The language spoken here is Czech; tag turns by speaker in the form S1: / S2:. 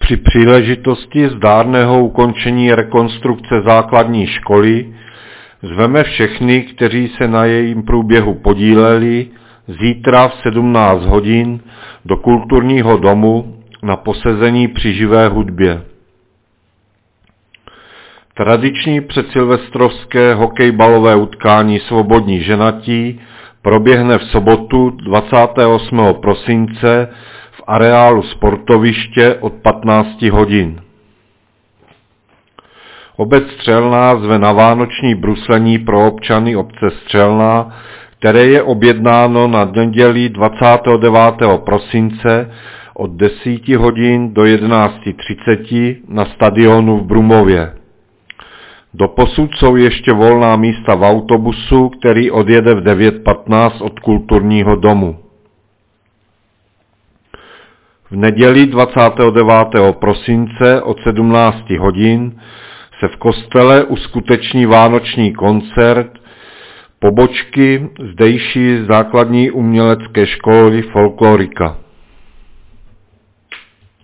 S1: Při příležitosti zdárného ukončení rekonstrukce základní školy zveme všechny, kteří se na jejím průběhu podíleli, zítra v 17 hodin do kulturního domu na posezení při živé hudbě. Tradiční předsilvestrovské hokejbalové utkání Svobodní ženatí proběhne v sobotu 28. prosince v areálu sportoviště od 15 hodin. Obec Střelná zve na vánoční bruslení pro občany obce Střelná, které je objednáno na neděli 29. prosince od 10 hodin do 11:30 na stadionu v Brumově. Doposud jsou ještě volná místa v autobusu, který odjede v 9:15 od kulturního domu. V neděli 29. prosince od 17 hodin se v kostele uskuteční vánoční koncert pobočky zdejší základní umělecké školy Folklorika.